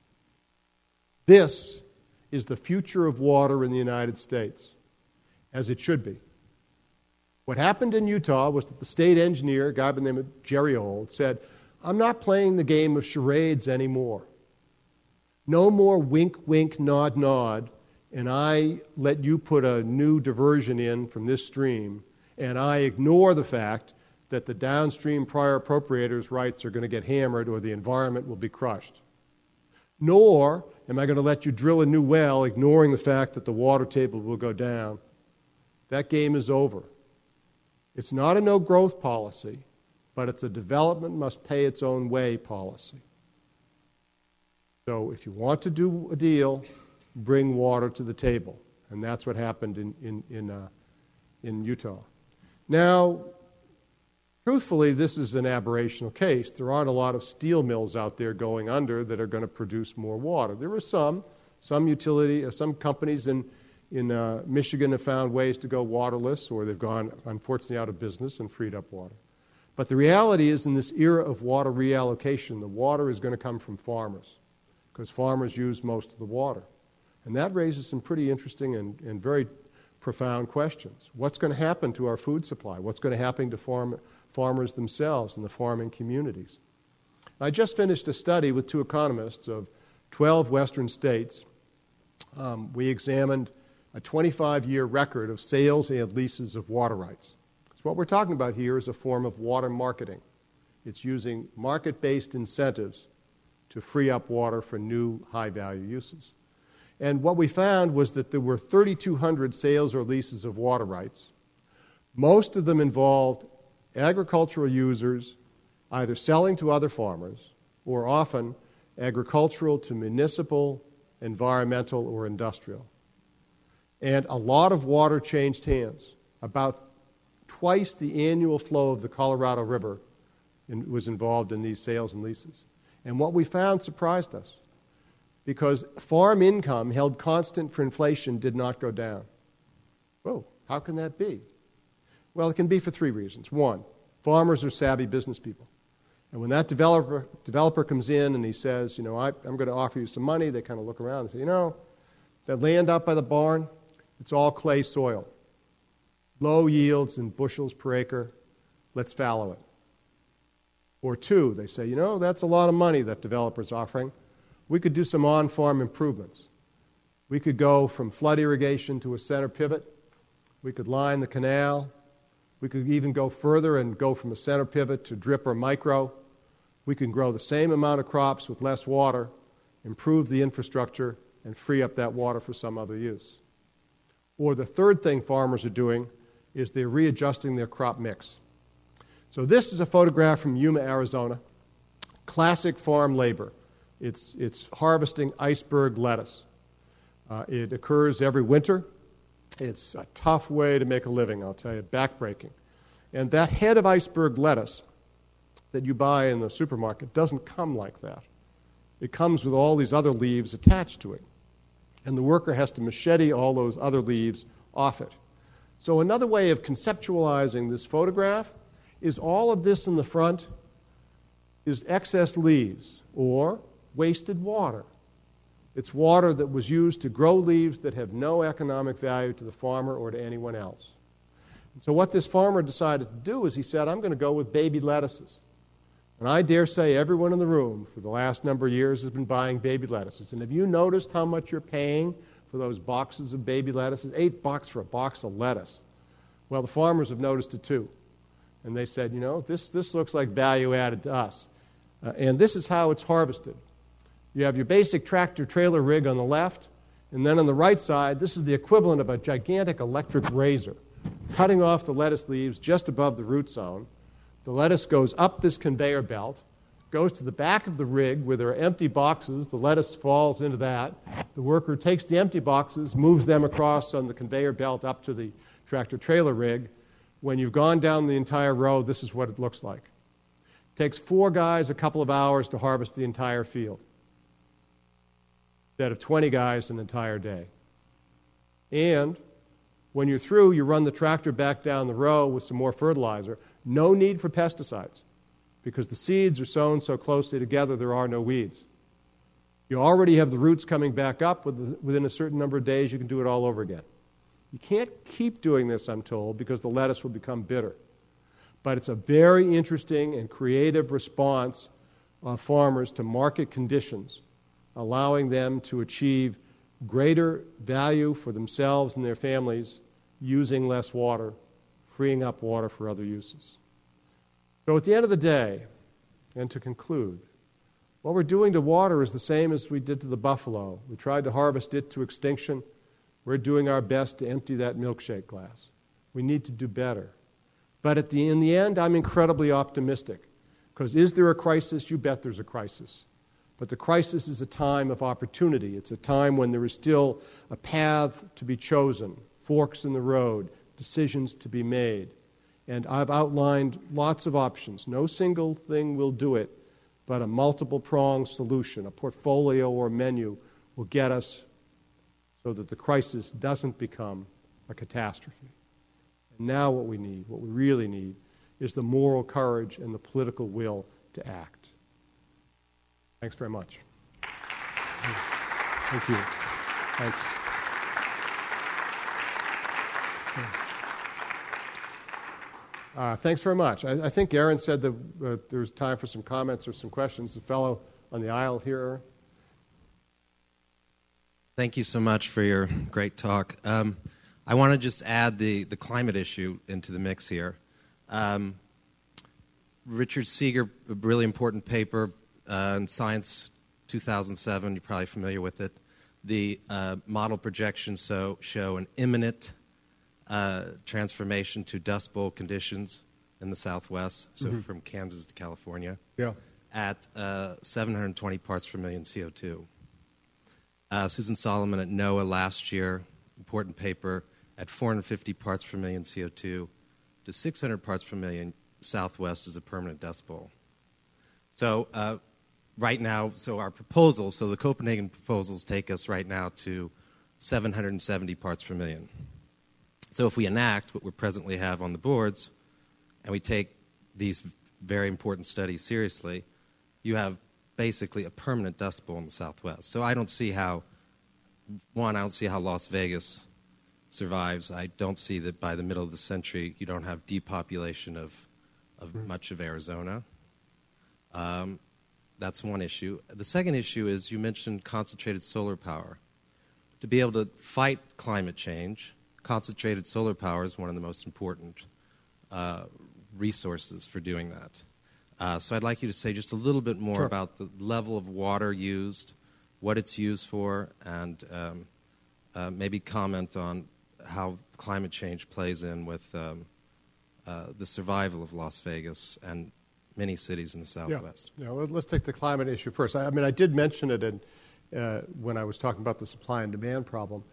[SPEAKER 3] This is the future of water in the United States, as it should be. What happened in Utah was that the state engineer, a guy by the name of Jerry Old, said, I'm not playing the game of charades anymore. No more wink, wink, nod, nod, and I let you put a new diversion in from this stream, and I ignore the fact that the downstream prior appropriators' rights are going to get hammered or the environment will be crushed. Nor am I going to let you drill a new well, ignoring the fact that the water table will go down. That game is over. It's not a no-growth policy, but it's a development must pay its own way policy. So if you want to do a deal, bring water to the table. And that's what happened in Utah. Now, truthfully, this is an aberrational case. There aren't a lot of steel mills out there going under that are going to produce more water. There are some companies in Michigan have found ways to go waterless, or they've gone, unfortunately, out of business and freed up water. But the reality is, in this era of water reallocation, the water is going to come from farmers, because farmers use most of the water. And that raises some pretty interesting and very profound questions. What's going to happen to our food supply? What's going to happen to farmers themselves and the farming communities? I just finished a study with 2 economists of 12 western states. We examined a 25-year record of sales and leases of water rights. Because what we're talking about here is a form of water marketing. It's using market-based incentives to free up water for new high-value uses. And what we found was that there were 3,200 sales or leases of water rights. Most of them involved agricultural users either selling to other farmers or often agricultural to municipal, environmental, or industrial. And a lot of water changed hands. About twice the annual flow of the Colorado River was involved in these sales and leases. And what we found surprised us, because farm income held constant for inflation did not go down. Whoa, how can that be? Well, it can be for three reasons. One, farmers are savvy business people. And when that developer comes in and he says, I'm going to offer you some money, they kind of look around and say, that land out by the barn, it's all clay soil. Low yields in bushels per acre. Let's fallow it. Or two, they say, that's a lot of money that developer's offering. We could do some on-farm improvements. We could go from flood irrigation to a center pivot. We could line the canal. We could even go further and go from a center pivot to drip or micro. We can grow the same amount of crops with less water, improve the infrastructure, and free up that water for some other use. Or the third thing farmers are doing is they're readjusting their crop mix. So this is a photograph from Yuma, Arizona. Classic farm labor. It's harvesting iceberg lettuce. It occurs every winter. It's a tough way to make a living, I'll tell you, backbreaking. And that head of iceberg lettuce that you buy in the supermarket doesn't come like that. It comes with all these other leaves attached to it. And the worker has to machete all those other leaves off it. So another way of conceptualizing this photograph is all of this in the front is excess leaves or wasted water. It's water that was used to grow leaves that have no economic value to the farmer or to anyone else. And so what this farmer decided to do is he said, I'm going to go with baby lettuces. And I dare say everyone in the room for the last number of years has been buying baby lettuces. And have you noticed how much you're paying for those boxes of baby lettuces? $8 for a box of lettuce. Well, the farmers have noticed it too. And they said, this looks like value added to us. And this is how it's harvested. You have your basic tractor-trailer rig on the left, and then on the right side, this is the equivalent of a gigantic electric razor, cutting off the lettuce leaves just above the root zone. The lettuce goes up this conveyor belt, goes to the back of the rig where there are empty boxes. The lettuce falls into that. The worker takes the empty boxes, moves them across on the conveyor belt up to the tractor-trailer rig. When you've gone down the entire row, this is what it looks like. It takes 4 guys a couple of hours to harvest the entire field, instead of 20 guys an entire day. And when you're through, you run the tractor back down the row with some more fertilizer. No need for pesticides, because the seeds are sown so closely together there are no weeds. You already have the roots coming back up. Within a certain number of days, you can do it all over again. You can't keep doing this, I'm told, because the lettuce will become bitter. But it's a very interesting and creative response of farmers to market conditions, allowing them to achieve greater value for themselves and their families using less water, freeing up water for other uses. So at the end of the day, and to conclude, what we're doing to water is the same as we did to the buffalo. We tried to harvest it to extinction. We're doing our best to empty that milkshake glass. We need to do better. But in the end, I'm incredibly optimistic, because is there a crisis? You bet there's a crisis. But the crisis is a time of opportunity. It's a time when there is still a path to be chosen, forks in the road, decisions to be made. And I've outlined lots of options. No single thing will do it, but a multiple-pronged solution, a portfolio or menu will get us so that the crisis doesn't become a catastrophe. And now what we really need, is the moral courage and the political will to act. Thanks very much. Thank you. Thanks. Thanks very much. I think Aaron said that there's time for some comments or some questions. The fellow on the aisle here.
[SPEAKER 5] Thank you so much for your great talk. I want to just add the climate issue into the mix here. Richard Seeger, a really important paper in Science 2007, you're probably familiar with it. The model projections show an imminent transformation to Dust Bowl conditions in the Southwest, so from Kansas to California, at 720 parts per million CO2. Susan Solomon at NOAA last year, important paper, at 450 parts per million CO2 to 600 parts per million Southwest is a permanent dust bowl. So right now, our proposals, the Copenhagen proposals take us right now to 770 parts per million. So if we enact what we presently have on the boards, and we take these very important studies seriously, you have basically a permanent dust bowl in the Southwest. So I don't see how Las Vegas survives. I don't see that by the middle of the century you don't have depopulation of much of Arizona. That's one issue. The second issue is you mentioned concentrated solar power. To be able to fight climate change, concentrated solar power is one of the most important resources for doing that. So I'd like you to say just a little bit more about the level of water used, what it's used for, and maybe comment on how climate change plays in with the survival of Las Vegas and many cities in the Southwest.
[SPEAKER 3] Yeah, let's take the climate issue first. I mean, I did mention it when I was talking about the supply and demand problem.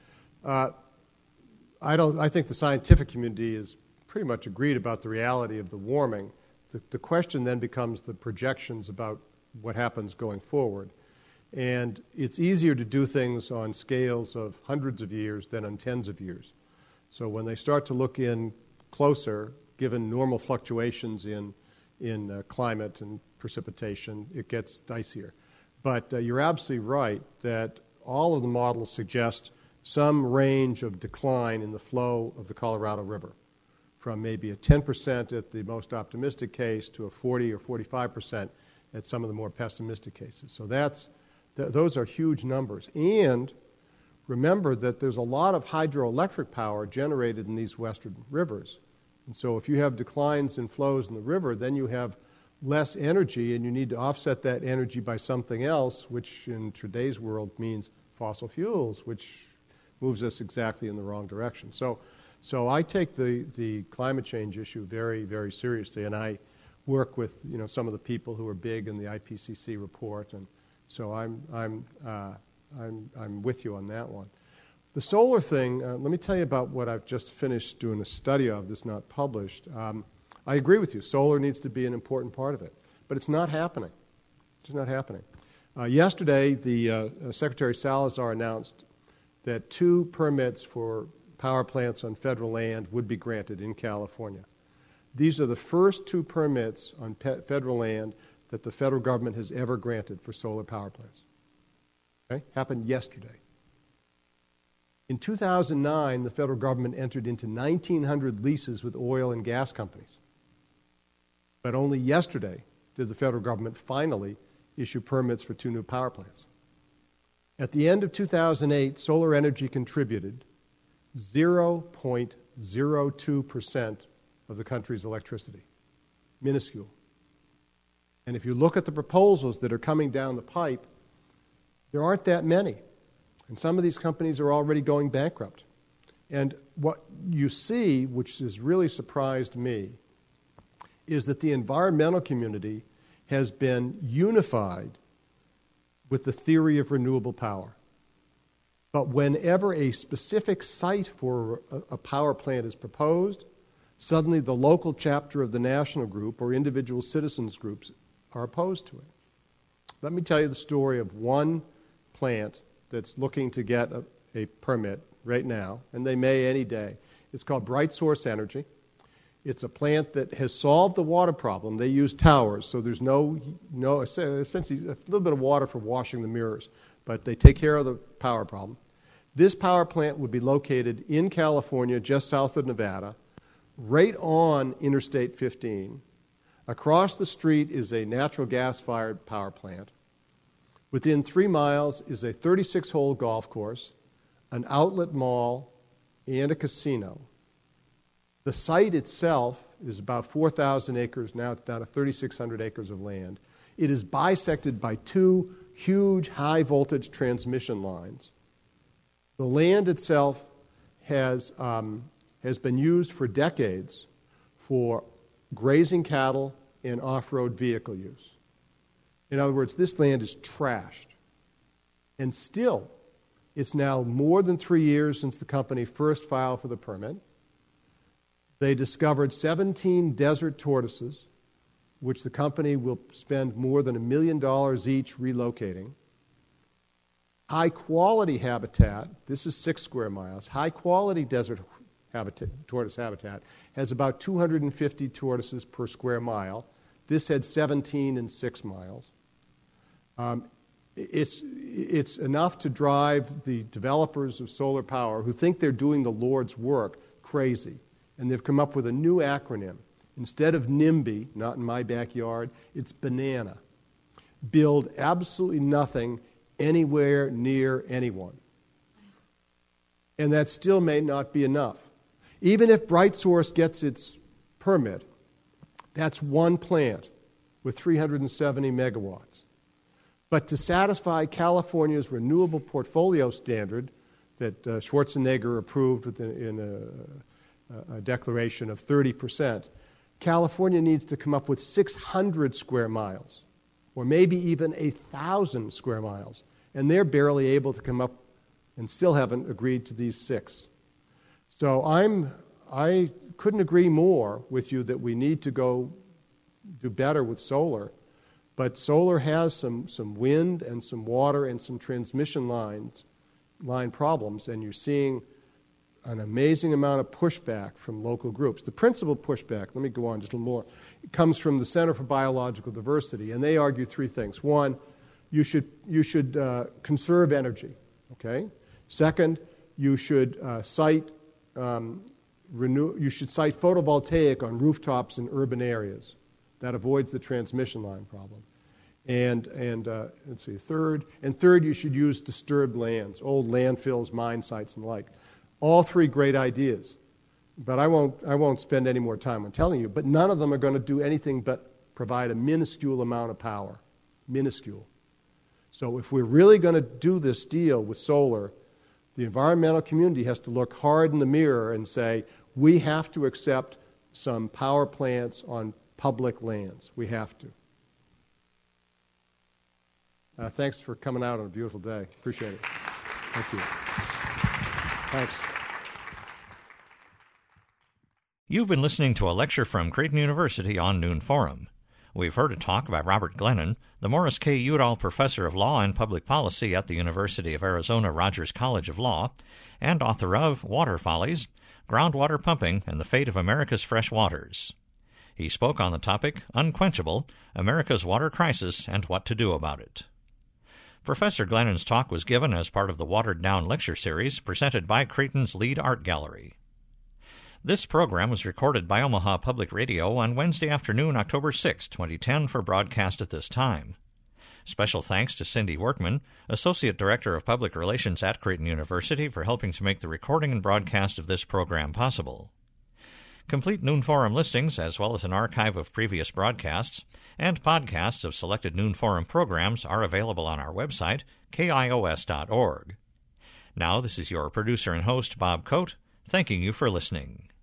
[SPEAKER 3] I think the scientific community is pretty much agreed about the reality of the warming. The question then becomes the projections about what happens going forward. And it's easier to do things on scales of hundreds of years than on tens of years. So when they start to look in closer, given normal fluctuations in climate and precipitation, it gets dicier. But you're absolutely right that all of the models suggest some range of decline in the flow of the Colorado River, from maybe a 10% at the most optimistic case to a 40 or 45% at some of the more pessimistic cases. So those are huge numbers. And remember that there's a lot of hydroelectric power generated in these western rivers. And so if you have declines in flows in the river, then you have less energy, and you need to offset that energy by something else, which in today's world means fossil fuels, which moves us exactly in the wrong direction. So I take the climate change issue very, very seriously, and I work with some of the people who are big in the IPCC report, and so I'm with you on that one. The solar thing, let me tell you about what I've just finished doing a study of that's not published. I agree with you. Solar needs to be an important part of it, but it's not happening. It's not happening. Yesterday, the Secretary Salazar announced that 2 permits for power plants on federal land would be granted in California. These are the first 2 permits on federal land that the federal government has ever granted for solar power plants. Okay? Happened yesterday. In 2009, the federal government entered into 1,900 leases with oil and gas companies. But only yesterday did the federal government finally issue permits for 2 new power plants. At the end of 2008, solar energy contributed 0.02% of the country's electricity. Minuscule. And if you look at the proposals that are coming down the pipe, there aren't that many. And some of these companies are already going bankrupt. And what you see, which has really surprised me, is that the environmental community has been unified with the theory of renewable power. But whenever a specific site for a power plant is proposed, suddenly the local chapter of the national group or individual citizens groups are opposed to it. Let me tell you the story of one plant that's looking to get a permit right now, and they may any day. It's called Bright Source Energy. It's a plant that has solved the water problem. They use towers, so there's essentially a little bit of water for washing the mirrors, but they take care of the power problem. This power plant would be located in California, just south of Nevada, right on Interstate 15. Across the street is a natural gas-fired power plant. Within 3 miles is a 36-hole golf course, an outlet mall, and a casino. The site itself is about 4,000 acres. Now it's down to 3,600 acres of land. It is bisected by 2 huge high-voltage transmission lines. The land itself has been used for decades for grazing cattle and off-road vehicle use. In other words, this land is trashed. And still, it's now more than 3 years since the company first filed for the permit. They discovered 17 desert tortoises, which the company will spend more than $1 million each relocating. High-quality habitat, this is 6 square miles, high-quality desert tortoise habitat has about 250 tortoises per square mile. This had 17 in 6 miles. It's enough to drive the developers of solar power who think they're doing the Lord's work crazy. And they've come up with a new acronym. Instead of NIMBY, not in my backyard, it's BANANA. Build absolutely nothing anywhere near anyone. And that still may not be enough. Even if BrightSource gets its permit, that's one plant with 370 megawatts. But to satisfy California's renewable portfolio standard that Schwarzenegger approved in a declaration of 30%, California needs to come up with 600 square miles, or maybe even 1,000 square miles. And they're barely able to come up and still haven't agreed to these 6. So I couldn't agree more with you that we need to go do better with solar. But solar has some wind and some water and some transmission line problems, and you're seeing an amazing amount of pushback from local groups. The principal pushback, let me go on just a little more, it comes from the Center for Biological Diversity, and they argue 3 things. 1, you should conserve energy. Okay. Second, you should cite photovoltaic on rooftops in urban areas. That avoids the transmission line problem. And let's see, third, you should use disturbed lands, old landfills, mine sites, and the like. All 3 great ideas, but I won't spend any more time on telling you. But none of them are going to do anything but provide a minuscule amount of power, minuscule. So if we're really going to do this deal with solar, the environmental community has to look hard in the mirror and say, we have to accept some power plants on public lands. We have to. Thanks for coming out on a beautiful day. Appreciate it. Thank you. Thanks.
[SPEAKER 1] You've been listening to a lecture from Creighton University on Noon Forum. We've heard a talk by Robert Glennon, the Morris K. Udall Professor of Law and Public Policy at the University of Arizona Rogers College of Law, and author of Water Follies, Groundwater Pumping and the Fate of America's Fresh Waters. He spoke on the topic, Unquenchable, America's Water Crisis and What to Do About It. Professor Glennon's talk was given as part of the Watered Down lecture series presented by Creighton's Lead Art Gallery. This program was recorded by Omaha Public Radio on Wednesday afternoon, October 6, 2010, for broadcast at this time. Special thanks to Cindy Workman, Associate Director of Public Relations at Creighton University, for helping to make the recording and broadcast of this program possible. Complete Noon Forum listings, as well as an archive of previous broadcasts and podcasts of selected Noon Forum programs, are available on our website, kios.org. Now, this is your producer and host, Bob Coate, thanking you for listening.